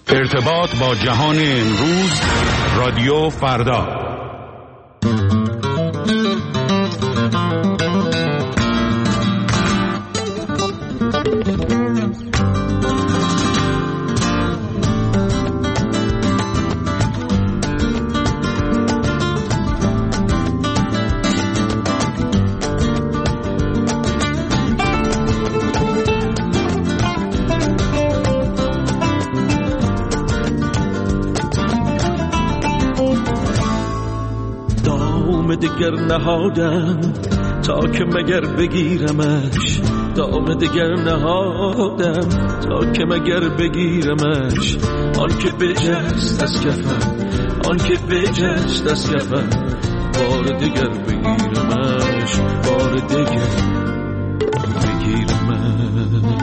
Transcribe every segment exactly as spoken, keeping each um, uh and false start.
ارتباط با جهان امروز، رادیو فردا. دگر نهادم تا که مگر بگیرمش، دام دگر نهادم تا که مگر بگیرمش. آن که بجست از کفم، آن که بجست از کفم، بار دگر بگیرمش، بار دگر بگیرمش.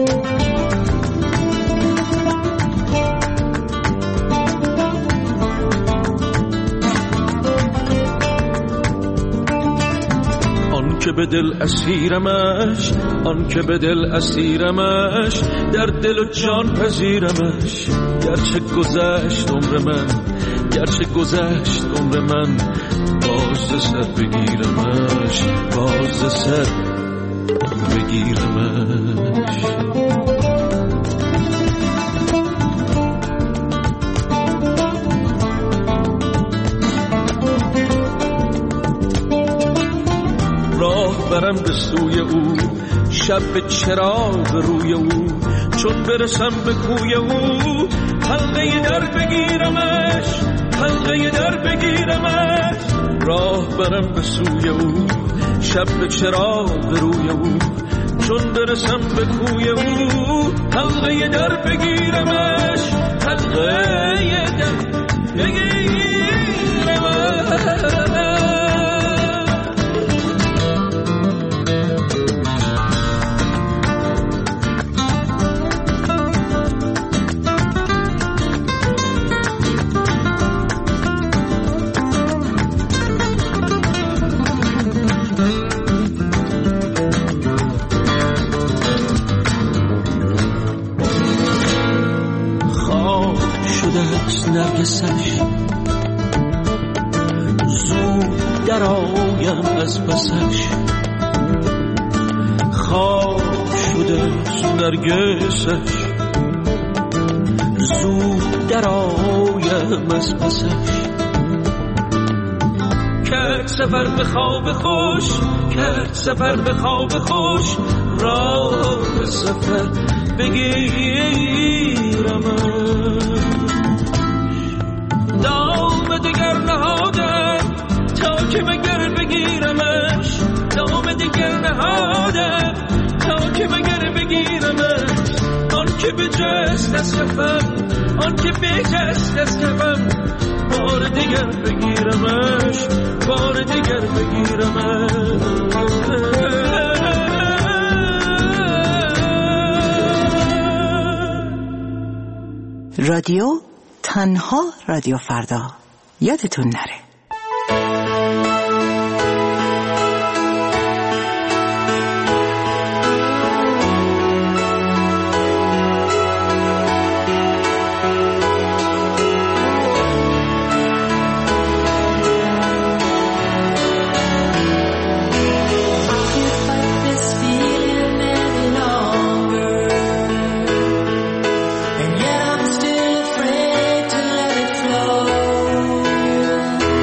که به دل اسیرمش، آن که به دل اسیرمش، در دل و جان پذیرمش. گرچه گذشت عمر من، گرچه گذشت عمر من، باز سر بگیرمش، باز سر بگیرمش. برم به سوی او، شب به چراغ روی او، چون برسم به کوی او، حلقه در بگیرمش، حلقه در بگیرمش. راه برم به سوی او، شب به چراغ روی او، چون برسم به کوی او، حلقه در بگیرمش، حلقه در بگیرمش. نرگسش زود در آیم از پسش، خواب شده نرگسش زود در آیم از پسش. کرد سفر به خواب خوش، کرد سفر به خواب خوش، راه سفر بگیرم. دام دگر نهادم تا که مگر بگیرمش، دام دگر نهادم تا که مگر بگیرمش. آن که بجست از کفم، آن که بجست از کفم، بار دگر بگیرمش، بار دگر بگیرمش. رادیو تنها رادیو فردا، یادتون نره. And yet I'm still afraid to let it flow.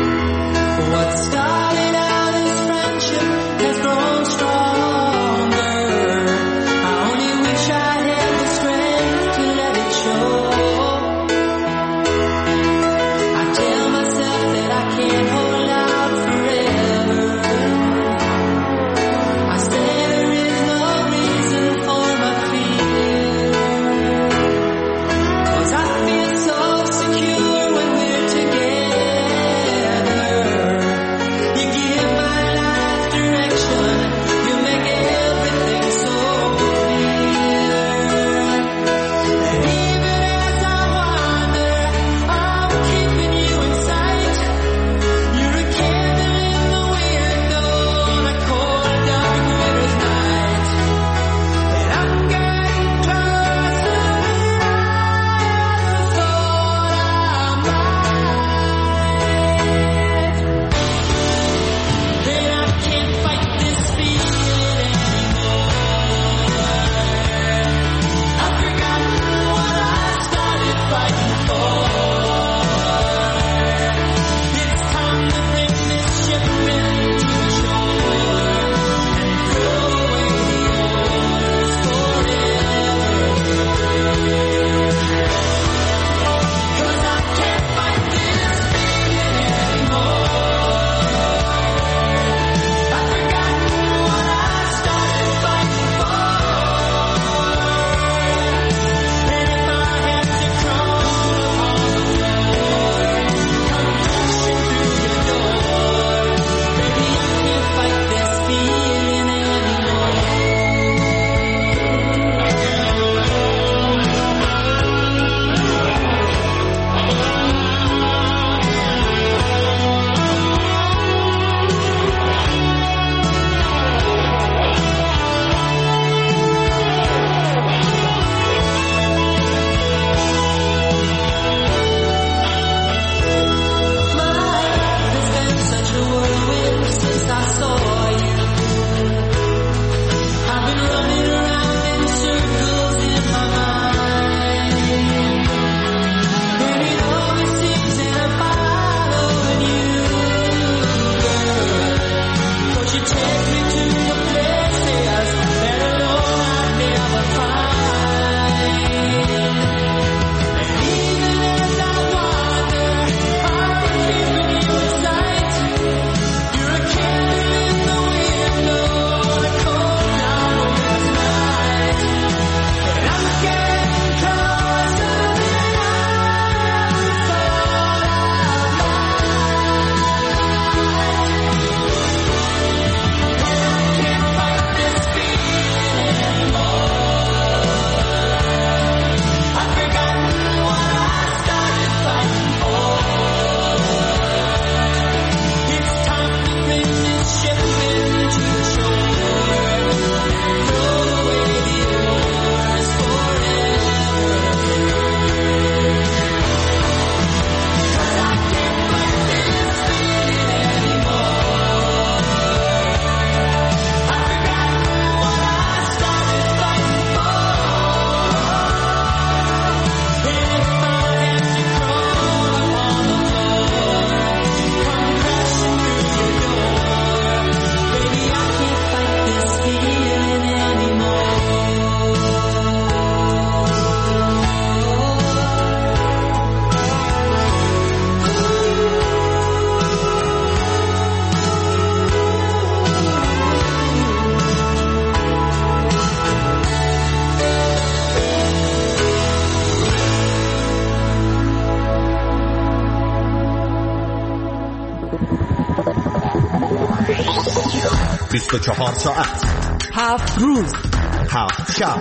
بیست و چهار ساعت، هفت روز، هفت شب،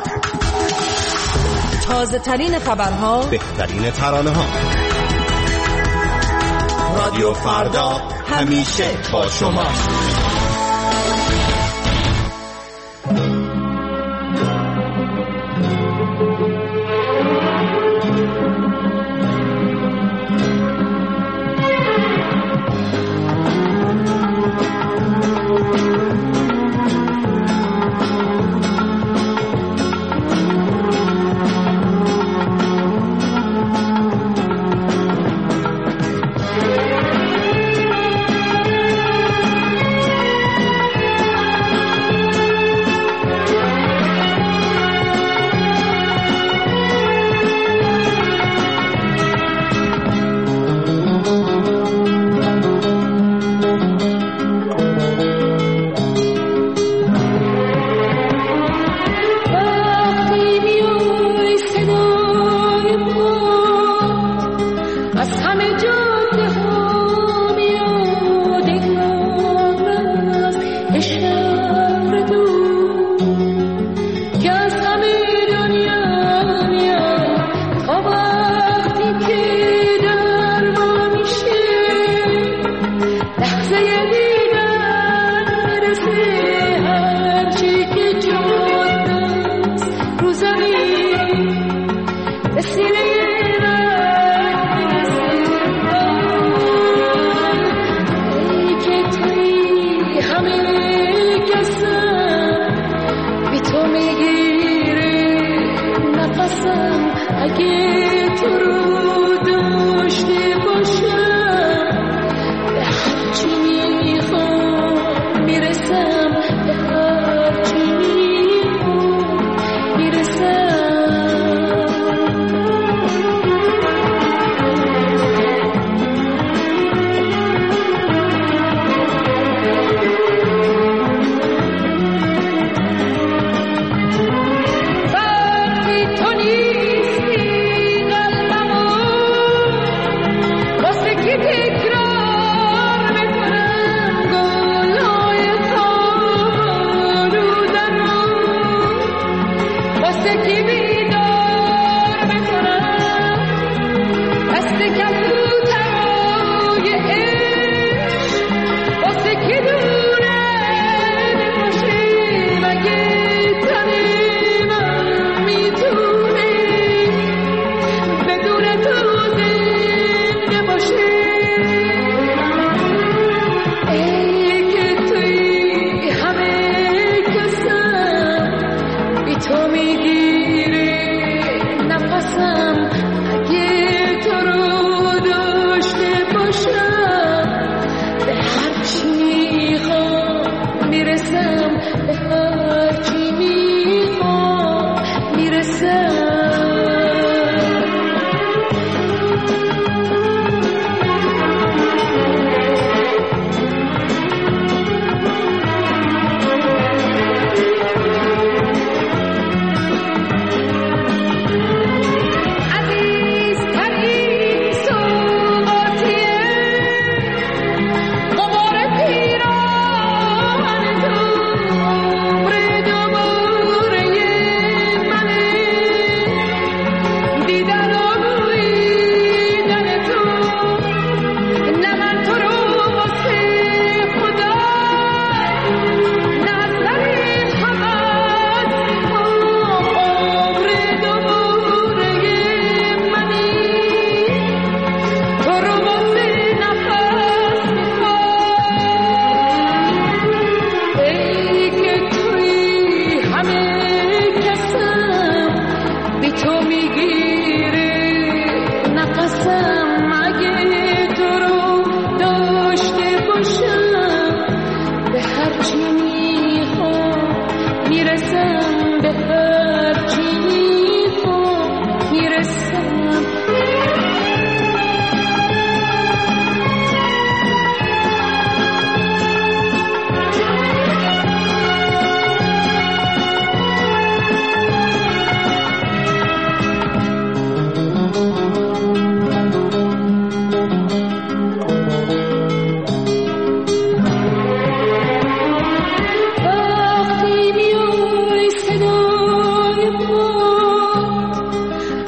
تازه ترین خبرها، بهترین ترانه ها. رادیو فردا همیشه با شماست.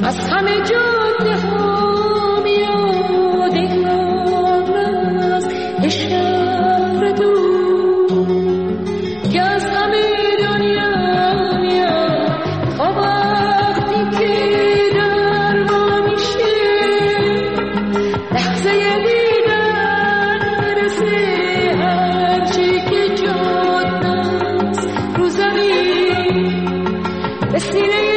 از همه جاده ها میاد انگار از شهر دور که از همه دنیا میاد تا وقتی که در ما میشه لحظه دیدن برسه هرچی که جاده است رو زمین به سینه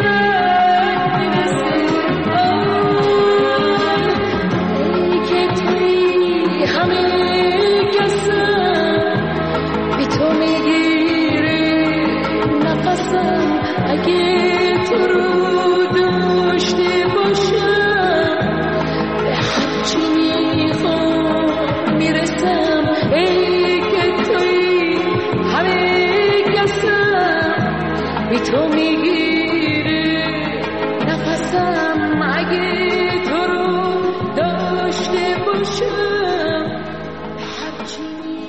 تو میگیره نفسم اگه تو رو داشته باشم هرچی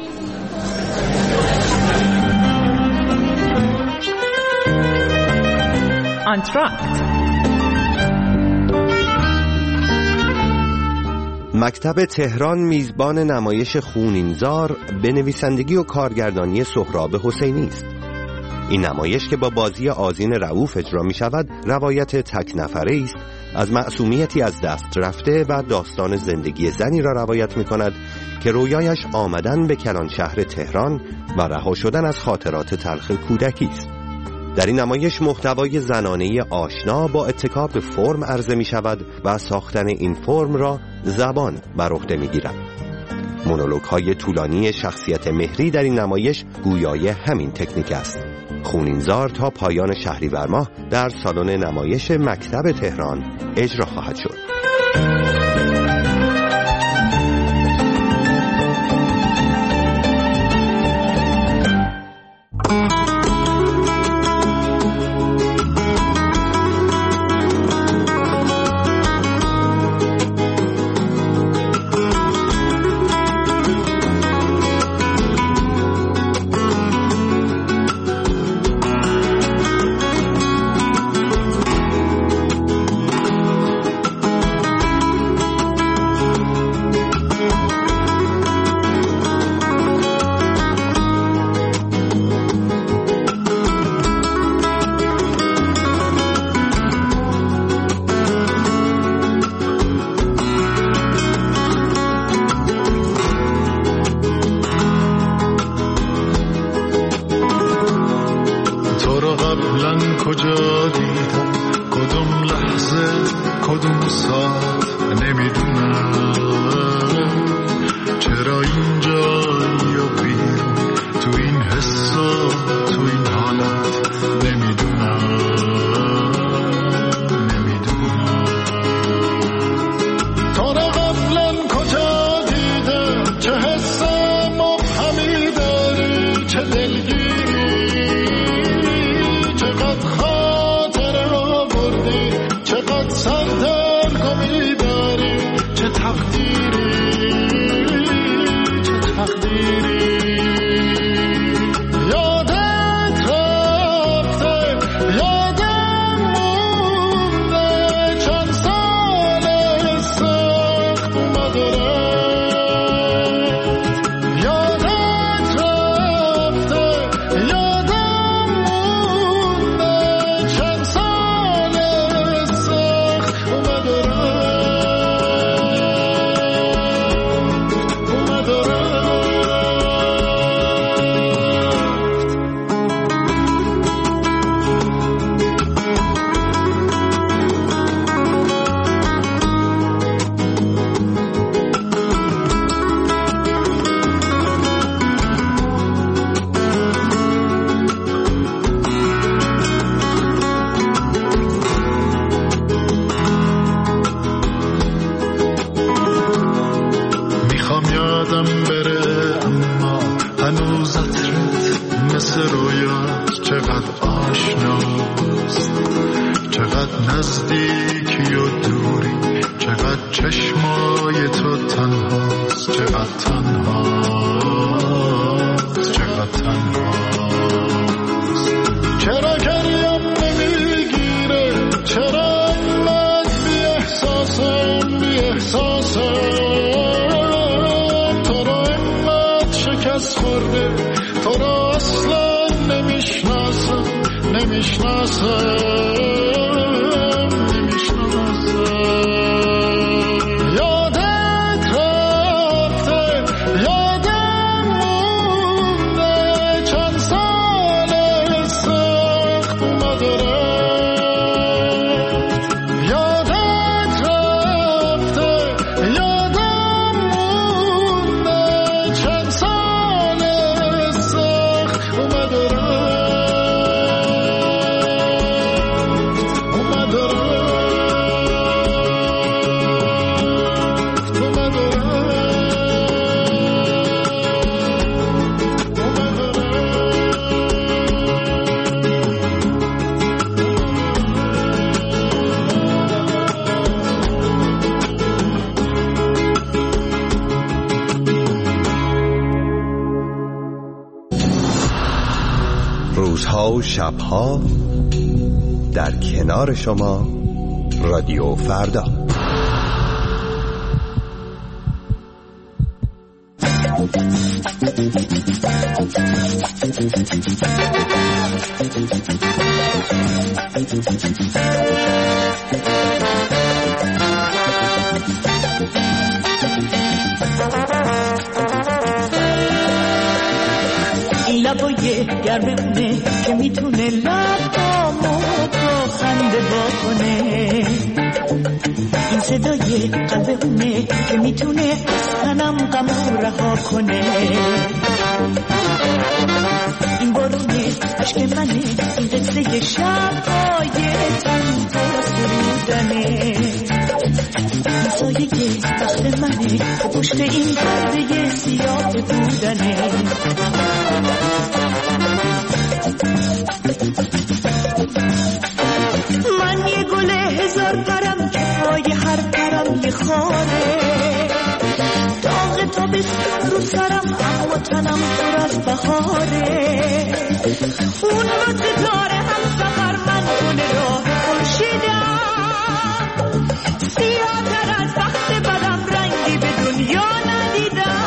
آنتراکت. مکتب تهران میزبان نمایش خونینزار به نویسندگی و کارگردانی سهراب حسینی است. این نمایش که با بازی آذین رؤوف اجرا می شود روایت تک نفره است از معصومیتی از دست رفته و داستان زندگی زنی را روایت می کند که رویایش آمدن به کلان شهر تهران و رها شدن از خاطرات تلخ کودکی است. در این نمایش محتوای زنانه آشنا با اتکا به فرم عرضه می شود و ساختن این فرم را زبان بر عهده می گیرد. مونولوگ های طولانی شخصیت مهری در این نمایش گویای همین تکنیک است. خونینزار تا پایان شهریور ماه در سالن نمایش مکتب تهران اجرا خواهد شد. کجا دیدم کدوم لحظه کدوم ساعت نمیدونم چرا اینجا یا بیرون تو این حسا تو این حالت نمیدونم نمیدونم تو را قبلا کجا دیدم چه حس مبهمی داری چه دلگیری چقدر خاطر را بردی چقدر سردرگمی داری چه تقدیری چه تقدیری یادت رفته یادم مونده چند سال سخت اومد و رفت یادت رفته یادم مونده چند سال سخت اومد و رفت اومد و رفت میخوام یادم بره اما هنوز عطرت مثل رویاست چقدر آشناست چقدر نزدیکی و دوری چقدر چشمای تو تنهاست چقدر تنهاست چقدر تنهاست چرا گریم نمیگیره چرا روزها و شبها در کنار شما رادیو فردا. این لبای گرمونه که میتونه لبامو با خنده بکنه، این صدای قلبونه که میتونه از تنم غمو رها کنه، این بارونه عشق منه، این قصه شب‌های تنها سرودنه، این سایه بخت منه که پشت این پرده سیاه بودنه. من یه گل هزار پرم که پای هر پرم یه خاره، داغ تابستون رو سرم اما تنم پر از بهاره، اون رو ستاره هم سفر من گل راه خورشیدم، سیاه تر از بخت بدم رنگی به دنیا ندیدم.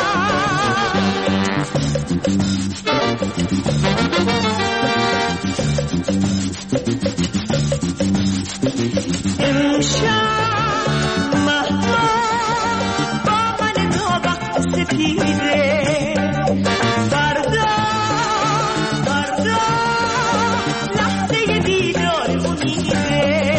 امشب مهمان با من تا وقت سپیده، فردا فردا لحظه دیدار امیده،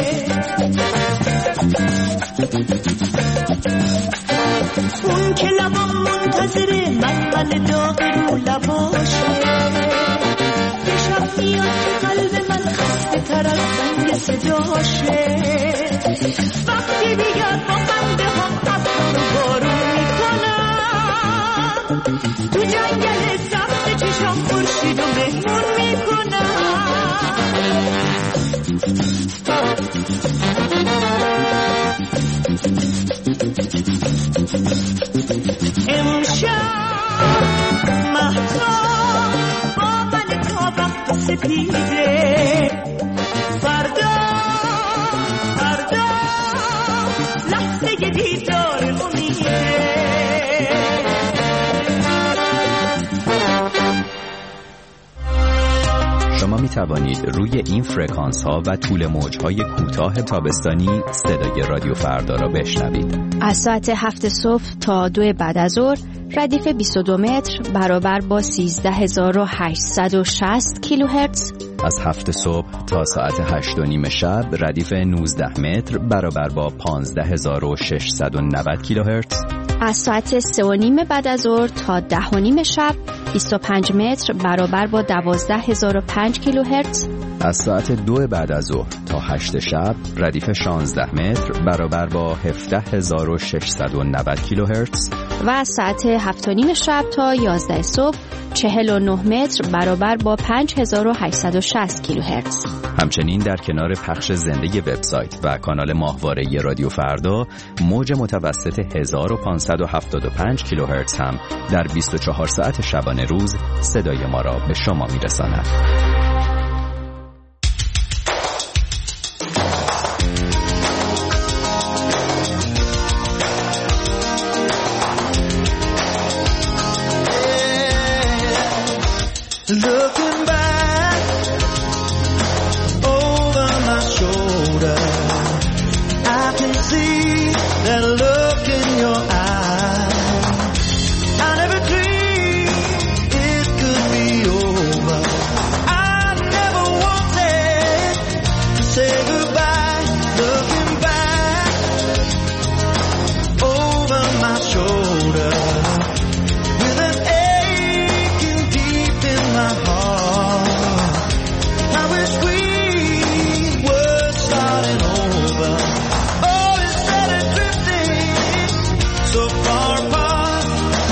اون که لبام منتظره من من داغ رو لباشه، یه شب میاد که قلب من خسته تر از زنگ صداشه، وقتی بیاد با خنده هم ابر رو بارون میکنم، تو جنگل سبز چشام خورشید و مهمون میکنم. امشب مهتاب با من تا وقت سپیده، فردا فردا لحظه دیدار امیده. شما می توانید روی این فرکانس ها و طول موج های کوتاه تابستانی صدای رادیو فردا را بشنوید. از ساعت هفت صبح تا دو بعد از ظهر ردیف بیست و دو متر برابر با سیزده هزار و هشتصد و شصت کیلوهرتز. از هفت صبح تا ساعت هشت و نیم شب ردیف نوزده متر برابر با پانزده هزار و ششصد و نود کیلوهرتز. از ساعت سه و نیم بعد از ظهر تا ده و نیم شب بیست و پنج متر برابر با دوازده هزار و پنج کیلوهرتز. از ساعت دو بعد از ظهر تا هشت شب ردیف شانزده متر برابر با هفده هزار و ششصد و نود کیلوهرتز. و از ساعت هفت و نیم شب تا یازده صبح چهل و نه متر برابر با پنج هزار و هشتصد و شصت کیلوهرتز. همچنین در کنار پخش زنده وبسایت و کانال ماهواره رادیو فردا، موج متوسط هزار و پانصد و هفتاد و پنج کیلوهرتز هم در بیست و چهار ساعت شبانه روز صدای ما را به شما میرساند. Looking back over can see that look in your eyes. I never dreamed it could be over. I never wanted to say goodbye. Looking back over my shoulder with an aching deep in my heart. I wish we were starting over. Oh, instead of drifting so far apart.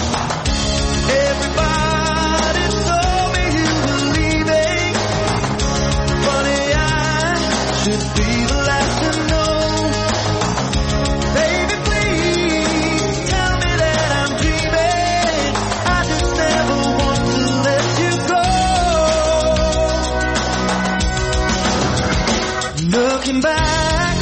Everybody told me you were leaving. Funny, I should be the last to know. Baby, please tell me that I'm dreaming. I just never want to let you go. Looking back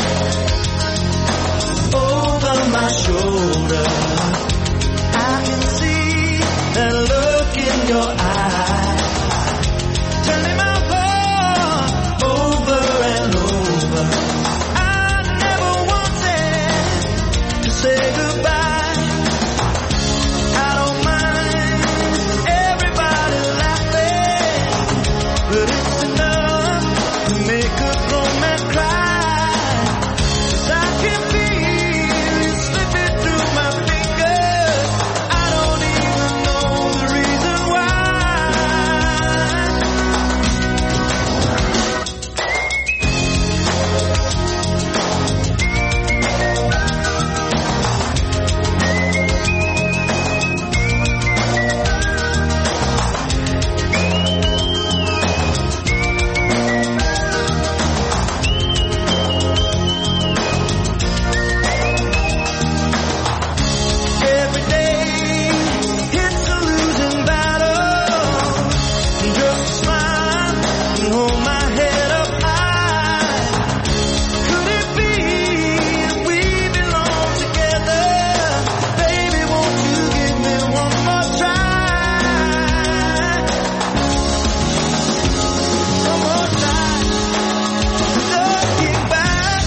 over my shoulder, I can see that look in your eyes, turning my heart over and over. I never wanted to say goodbye. I don't mind everybody laughing, but it's enough to make a grown man cry. 'Cause I can feel it slipping through my fingers. I don't even know the reason why. Every day it's a losing battle. Just smile and hold my head up high. Could it be we belong together? Baby, won't you give me one more try? One more time. Looking back,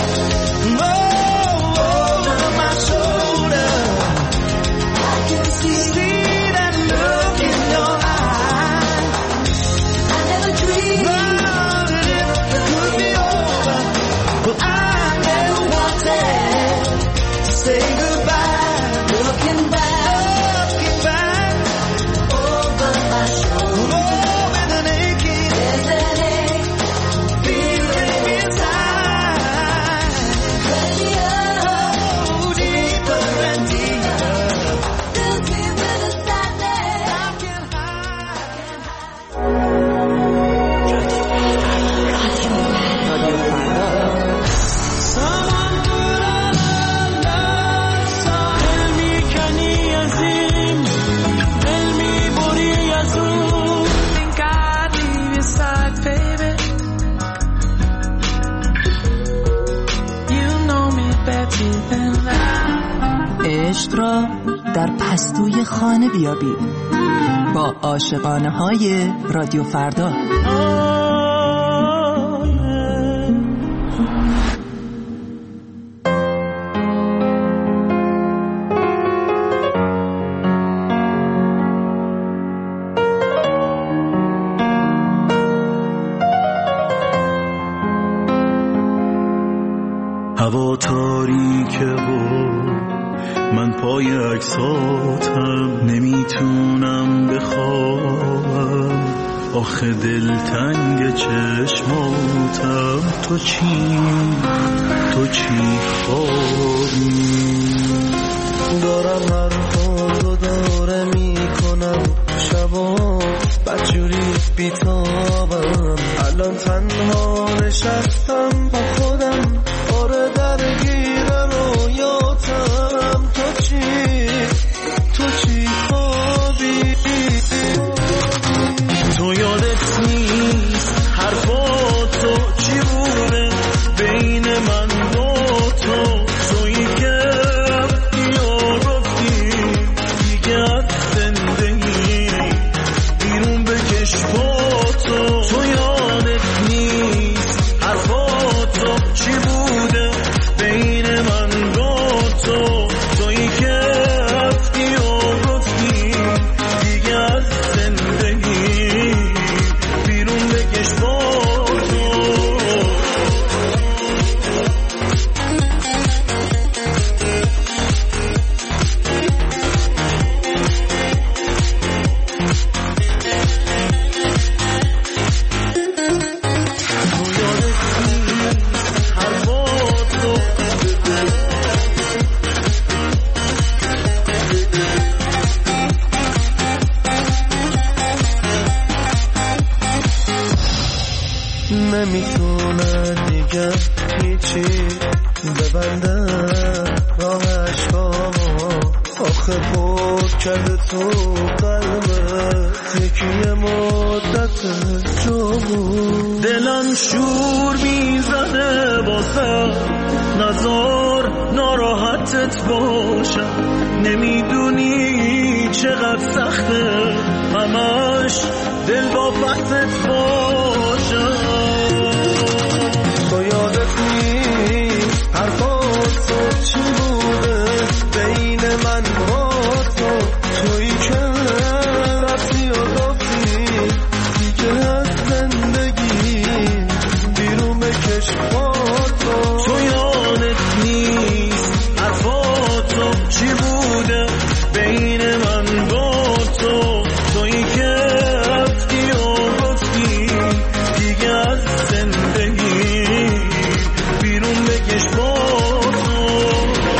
oh, over my shoulder, I can see that look in your eyes. I never dreamed that it could be over. Well, I never wanted to say goodbye. Looking back, looking back over my shoulder, oh, with an aching, with an ache, feeling inside. Let me go deeper and deeper. Fill me with a sadness I can Someone put a love sahel mikani azim, dil mi buri azum. Think I'd leave your side, baby. You know me better than that. عشق را در پستوی خانه بیابید با عاشقانه های رادیو فردا. هوا تاریکه و من پای عکساتم نمیتونم بخوابم. آخه دلتنگ چشماتم. تو چی تو چی خوابی؟ دارم حرفاتو داره میکنم شبا بدجوری بیتابم. الان تنها نشستم با خودم، آره درگیر رویاتم. تو چی تو چی خوابی؟ تو یادت نیست حرفاتو چی بوده بین من و تو؟ ببندم راهش ها آخه پر کرده تو قلبت یکی مدت جو بود دلم شور میزنه واسه نزار ناراحتت باشم نمیدونی چقدر سخته همش دل با وقتت باشم تو یادت نیست حرفات تو چی بوده بین من با تو تویی که رفتی و گفتی دیگه از زندگی بیرون بکش با تو تو یادت نیست حرفات تو چی بوده بین من با تو تویی که رفتی و گفتی دیگه از زندگی بیرون بکش با تو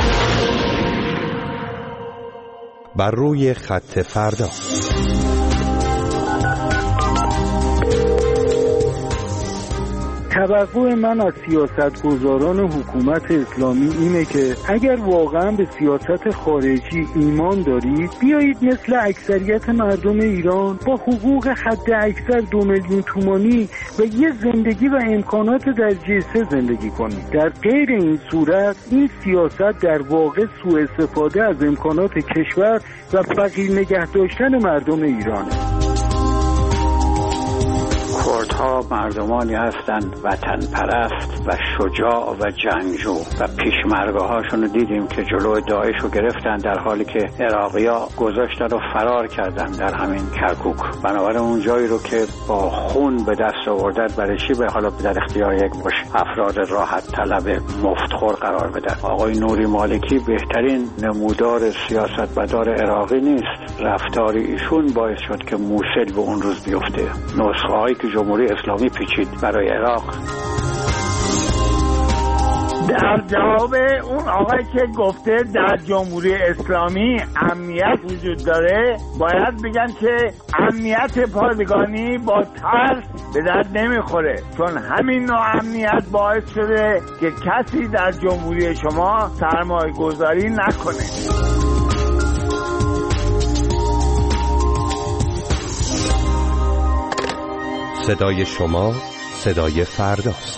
بر روی خط فردا. توقع من از سیاستگزاران حکومت اسلامی اینه که اگر واقعا به سیاست خارجی ایمان دارید بیایید مثل اکثریت مردم ایران با حقوق حد اکثر دو میلیون تومانی و یه زندگی و امکانات درجه سه زندگی کنید. در غیر این صورت این سیاست در واقع سوء استفاده از امکانات کشور و فقیر نگه داشتن مردم ایرانه. کردها مردمانی هستند وطن پرست و شجاع و جنگجو و پیشمرگه هاشون رو دیدیم که جلوی داعش رو گرفتن در حالی که عراقی‌ها گذاشتن و فرار کردن در همین کرکوک. بنابراین اون جایی رو که با خون به دست آوردن برای چی به حالا در اختیار یک مش افراد راحت طلب مفتخور قرار بدن. آقای نوری مالکی بهترین نمودار سیاستمدار عراقی نیست. رفتار ایشون باعث شد که موصل به اون روز بیفته. نسخه هایی که جمهوری اسلامی پیچید برای عراق. در جواب اون آقای که گفته در جمهوری اسلامی امنیت وجود داره باید بگن که امنیت پادگانی با ترس به درد نمیخوره، چون همین نوع امنیت باعث شده که کسی در جمهوری شما سرمایه گذاری نکنه. صدای شما صدای فرداست.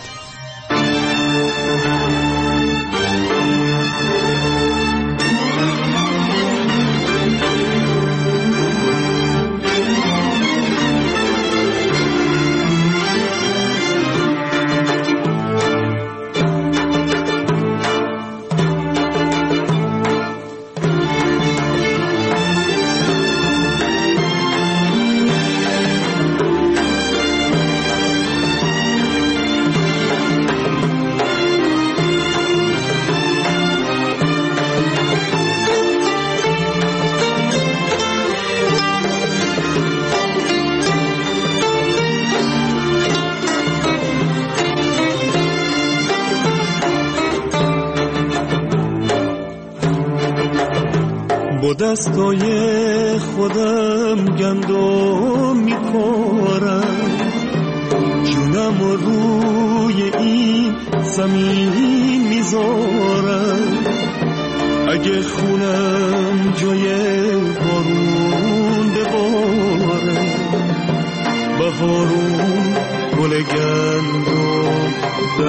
با دستای خودم گندم میکارم، جونم روی این زمین میذارم. اگه خونم جای بارون بباره، بهارون گل گندم در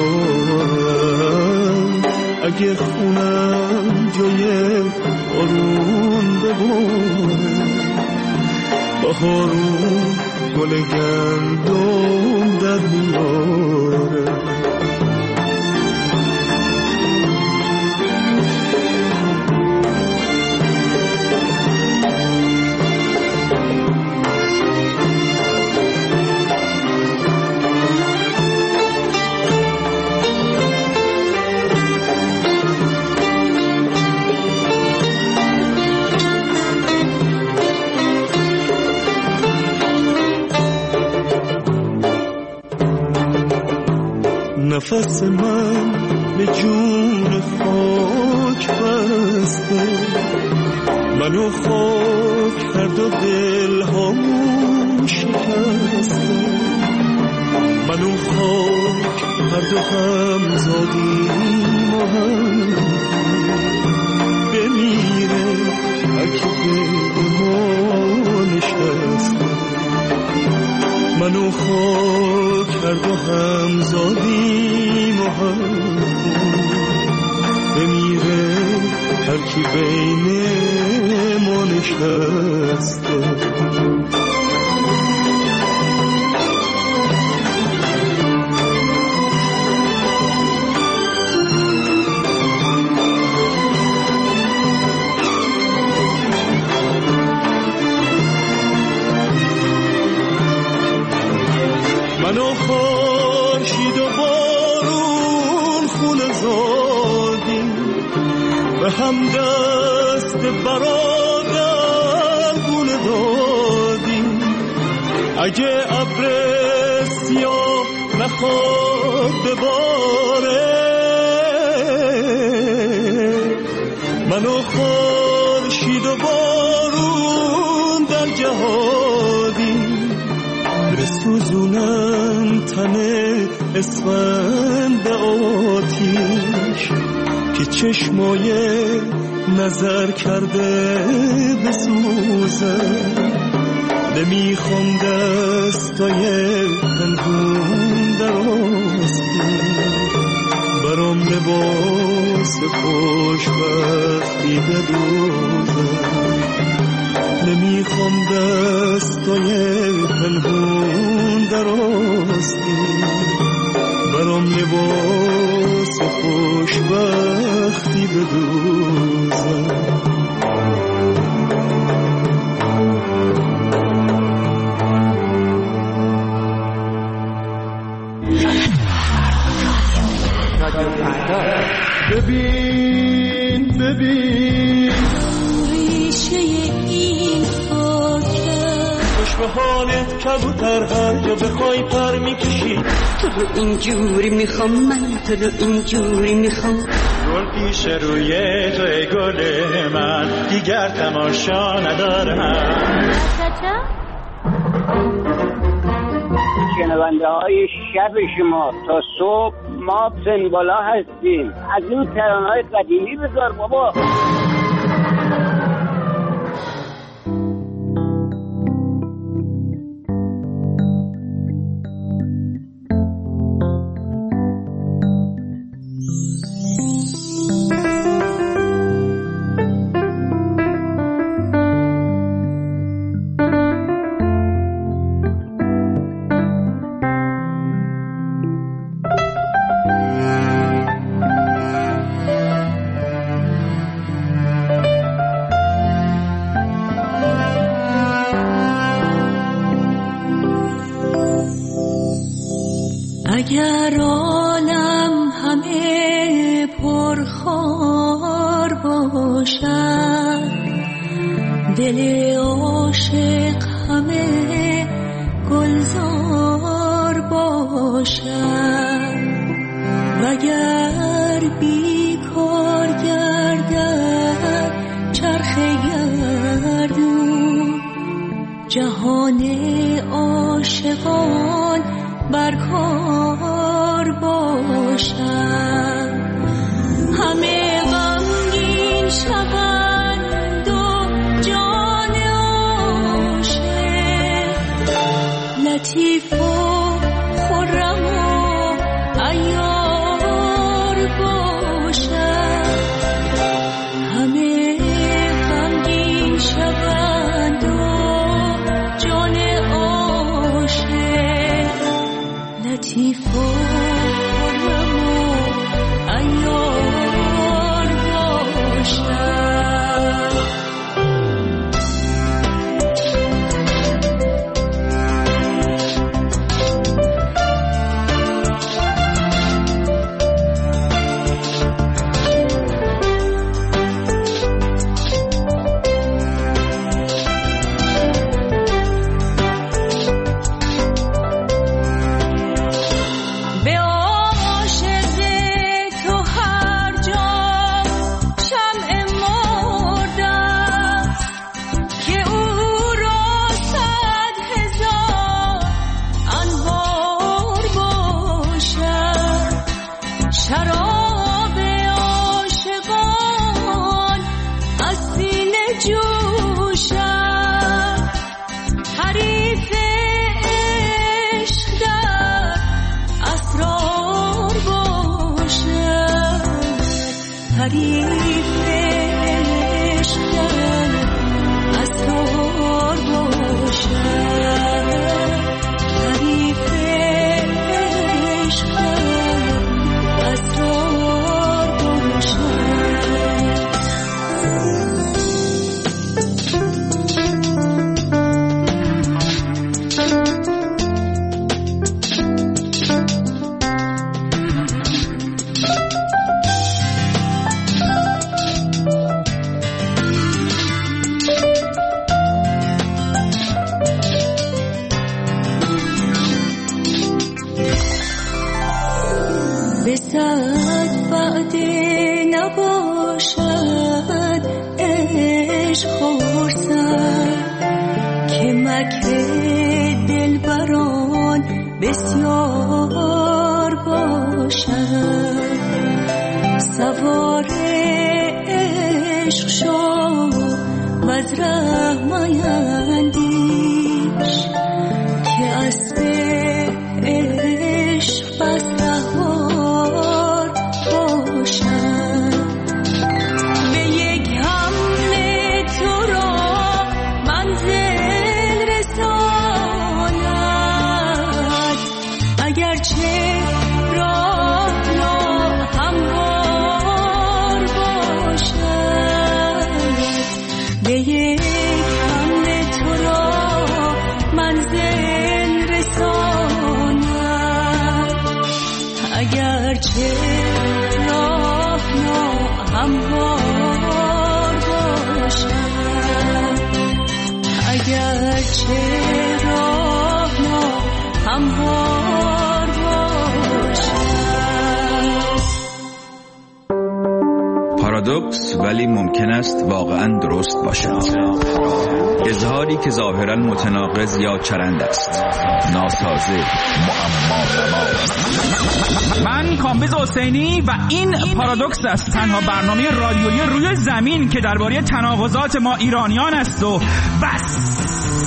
میارم. اگه خونم جای بارون بباره، بهارون گل گندم در میاره. نفس من به جون خاک بسته، منو خاک کرد و دل هامون شکسته. من و خاک هر دو هم زادیم و هم بمیره هر که به ما نشسته. من و خاک هر دو هم زادیم و هم بمیره هر کی بین ما نشسته. من و خورشید و بارون خونه زادیم به هم دست برادر گونه دادیم. اگه ابر سیاه نخواد بباره من و خورشید و بارون در جهادیم. بسوزونم تن اسفند آتیش که چشمای نظر کرده بسوزه. نمیخوام دستای پنهون در آستی برام لباس خوشبختی بدوزه. نمیخوام دستای پنهون در آستی برام لباس خوشبختی بدوزه. ببین ببین ریشه این خاکه خوش به حالت کبوتر هر جا بخوای پر میکشی. تو رو اینجوری میخوام من تو رو اینجوری میخوام. گل پیش روی توی گل من دیگر تماشا ندارم. شنونده های شب شما تا صبح ما سنبالا هستیم. از این ترانه‌های قدیمی بذار بابا. اگر عالم همه پرخار باشد دل عاشق همه گلزار باشد وگر بیکار گردد چرخ گردون جهان عاشقان برکار باشد. همه غمگین شوند و جان عاشق لطیف و خرم و عیار باشد. همه غمگین شوند و جان عاشق لطیف و خرم و عیار باشد. پارادوکس ولی ممکن است واقعا درست باشد. اظهاری که ظاهرا متناقض یا چرند است، ناسازه، معما نما. من کامبیز حسینی و این پارادوکس است، تنها برنامه رادیویی روی زمین که درباره تناقضات ما ایرانیان است و بس.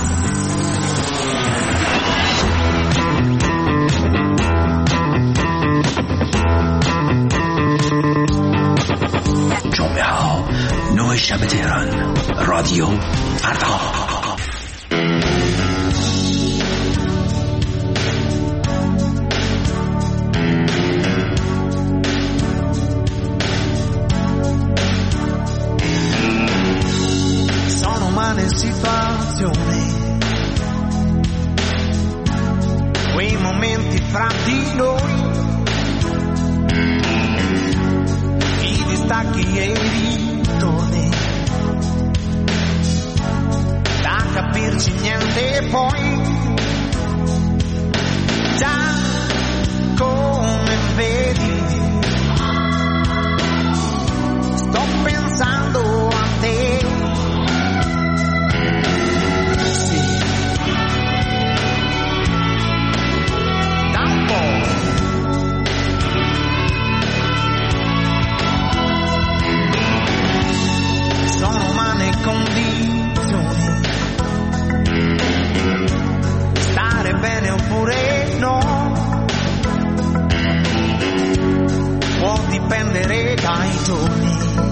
جمعه ها نه شب تهران، رادیو فردا. Sono umane situazioni, quei momenti fra di noi, i distacchi e i ritorni, da capirci niente poi, già come vedi, sto pensando a te. Sì, da un po'. Sono umane condizioni, stare bene oppure no, può dipendere dai giorni,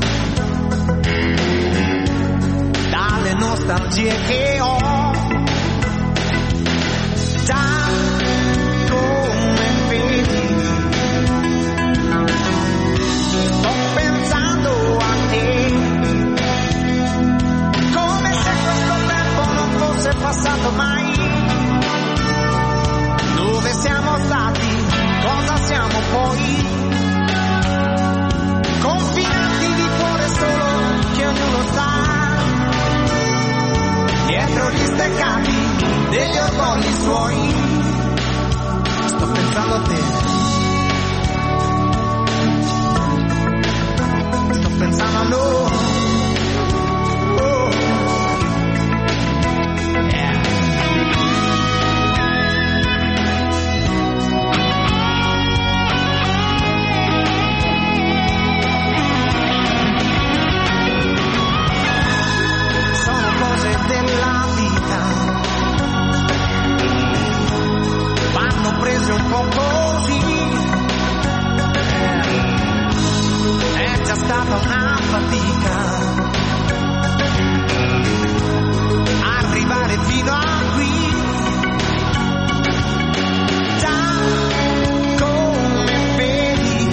dalle nostalgie che ho, già come vedi, sto pensando a te. Passato mai, dove siamo stati, cosa siamo poi, confinati di cuore solo che ognuno sa, dietro gli una fatica arrivare fino a qui. Già come vedi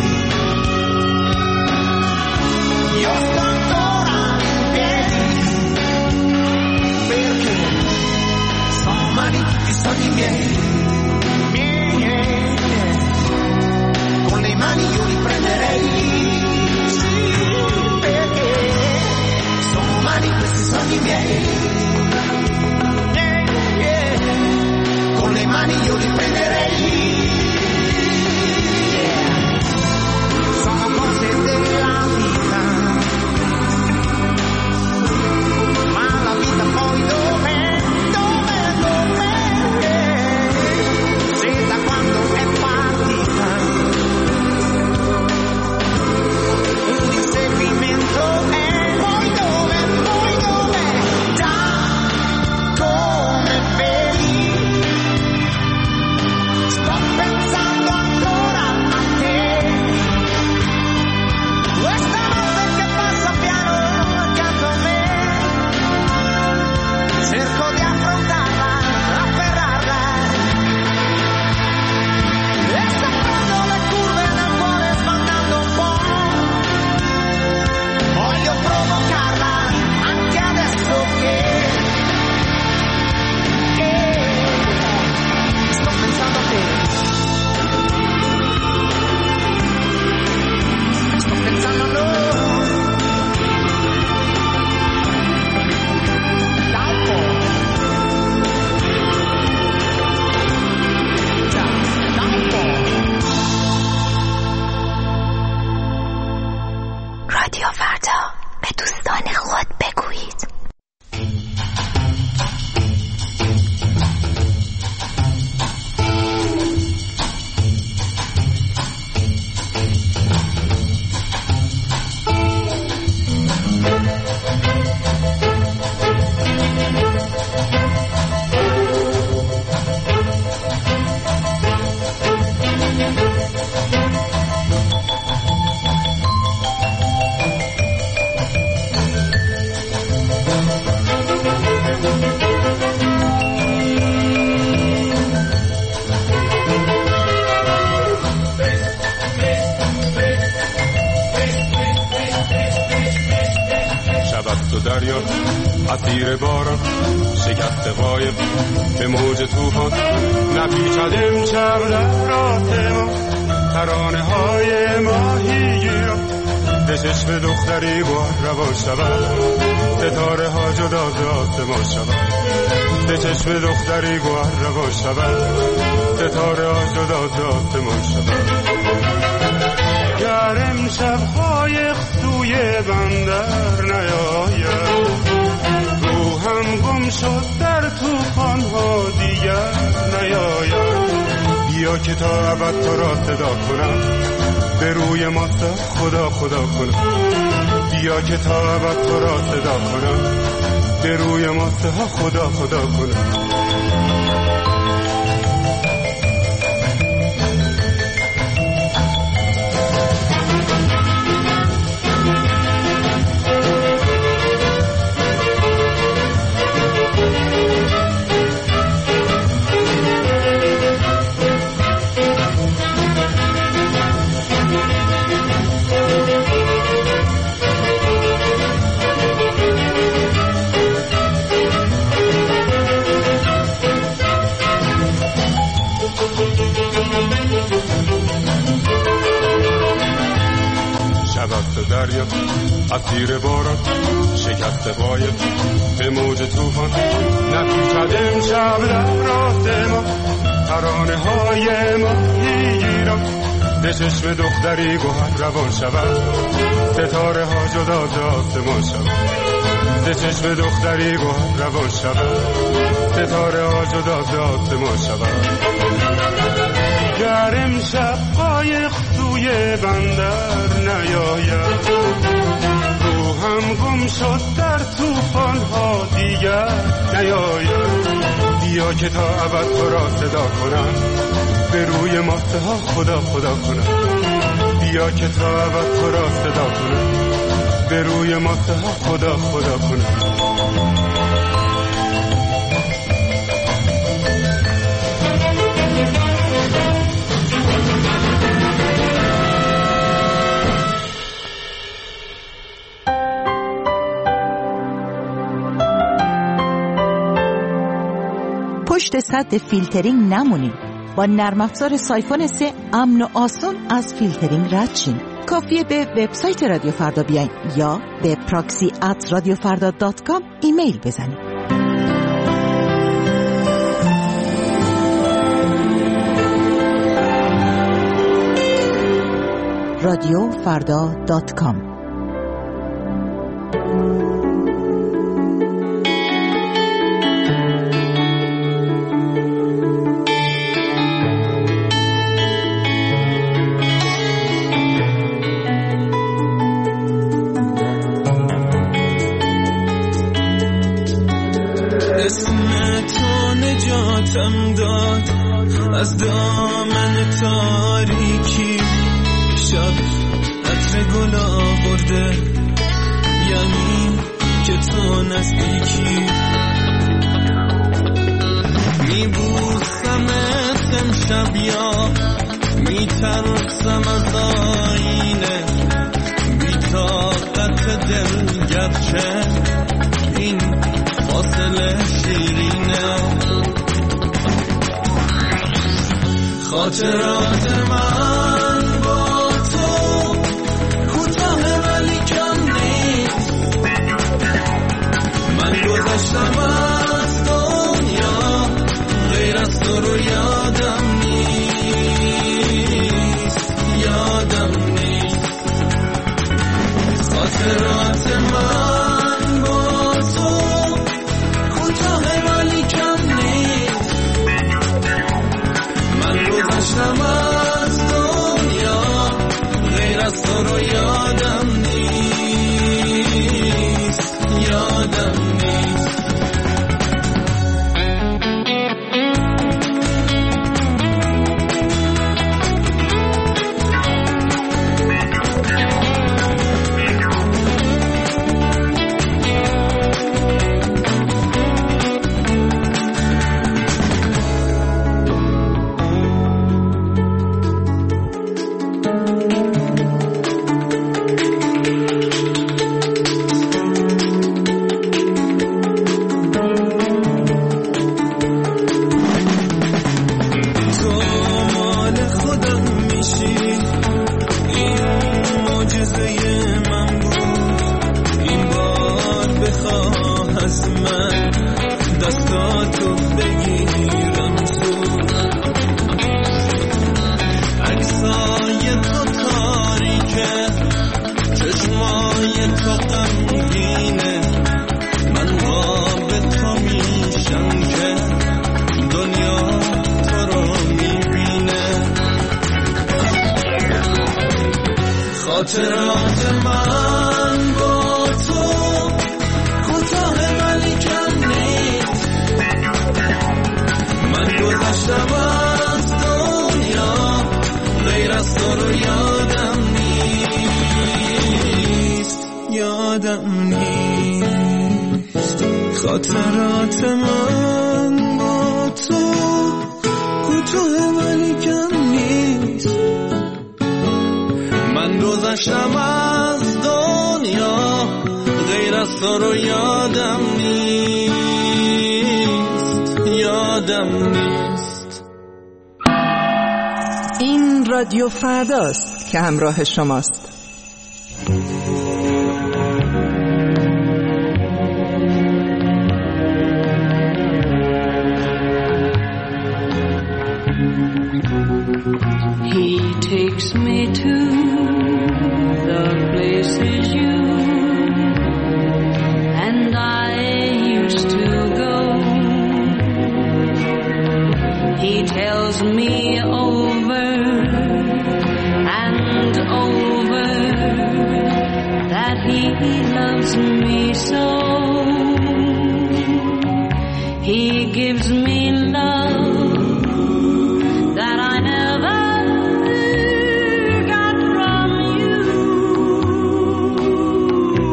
io sto ancora in piedi, perché sono umani tutti i sogni miei, miei, con le mani io li prenderei, sì, perché sono umani questi sogni miei, yeah, yeah, con le mani io li prenderei, yeah. Sono cose della vita, ma la vita poi dov'è, dov'è, dov'è, se da quando è partita un inseguimento è, poi dove, poi dove, già come vedi sto pensando ancora a te, questa notte che passa piano accanto a me, cerco di affrontarla, afferrarla, e sto prendo le curve nel cuore sbandando un po'. Voglio provocarla anche adesso che, che sto pensando a te, sto pensando a noi, da un po', già, da un po'. رادیو فردا، به دوستان خود بگویید. دریا اسیر باران شکست قایق به موج طوفان نپیچد امشب در راه ما ترانه های ماهیگیران به چشم دختری بار روان شود ستاره ها جدا ز آسمان شود به چشم دختری بار روان شود ستاره ها جدا ز آسمان شود گر امشب قایق سوی بندر نیاید روحم گم شد در طوفان ها دیگر نیاید بیا که تا ابد تو را صدا کنم به روی ما خدا خدا کنم بیا که تا ابد تو را صدا کنم به روی ما خدا خدا کنم دریا اسیر باران شکست قایق به موج طوفان نپیچد امشب در راه ما ترانه های ماهیگیران به چشم دختری گوهر روان شود ستاره ها جدا ز آسمان شود به چشم دختری گوهر روان شود ستاره ها جدا ز آسمان شود گر امشب قایق سوی بندر نیاید روحم گم شد در طوفان ها دیگر نیاید بیا که تا ابد تو را صدا کنم به روی ماسه ها خدا خدا کنم بیا که تا ابد تو را صدا کنم به روی ما خدا خدا کنم. پشت سد فیلترینگ نمونید. با نرم افزار سایفون سه امن و آسان از فیلترینگ رد شین. کافیه به وبسایت رادیو فردا بیاین یا به پراکسی ات رادیو فردا دات کام ایمیل بزنید. رادیو فردا دات کام. نجاتم داد از دامن تاریکی، شب عطر گل آورده یعنی که تو نزدیکی. میبوسمت امشب یا میترسم از آینه، بی طاقت دل گرچه این فاصله شیرینه. خاطرات من با تو کوتاه ولی کم نیست، من گذشتم از دنیا غیر از تو رو یادم نیست، یادم نیست. خاطرات من با تو کوتاه ولی کم نیست، من گذشتم از دنیا غیر از تو رو یادم نیست، یادم نیست. خاطرات من با تو کوتاه ولی کم نیست، من گذشتم از دنیا غیر از تو رو یادم نیست، یادم نیست. خاطرات من با تو کوتاه ولی کم نیست، من گذشتم از دنیا غیر از تو رو یادم نیست، یادم نیست. این رادیو فرداست که همراه شماست. He takes me to the places you and I used to go. He tells me over and over that he loves me so. He gives me love that I never got from you.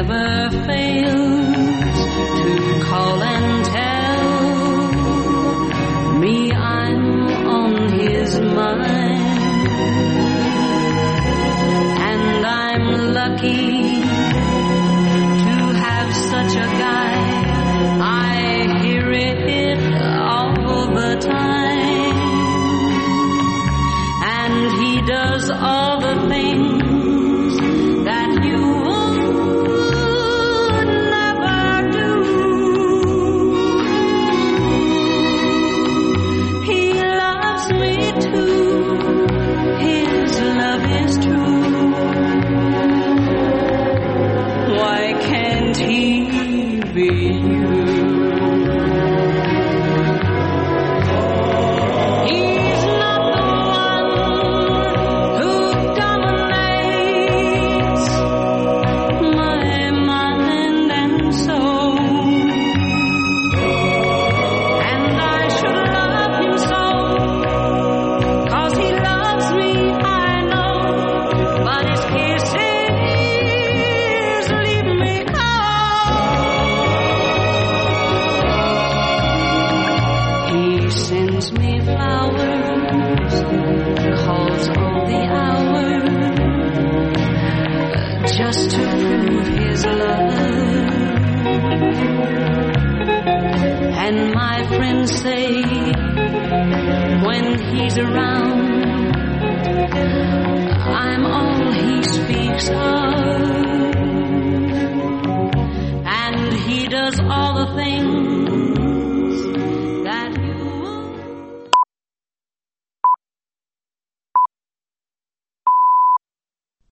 never fails to call and tell me I'm on his mind, and I'm lucky to have such a guy. I hear it all the time, and he does all the things that you would never do. He loves me too, his love is true. Why can't he be you? He's not the one who dominates my mind and soul, and I should love him so, 'cause he loves me, I know, but his kisses leave me cold. He sends me flowers, calls all the hours, just to prove his love. And my friends say when he's around, I'm all he speaks of.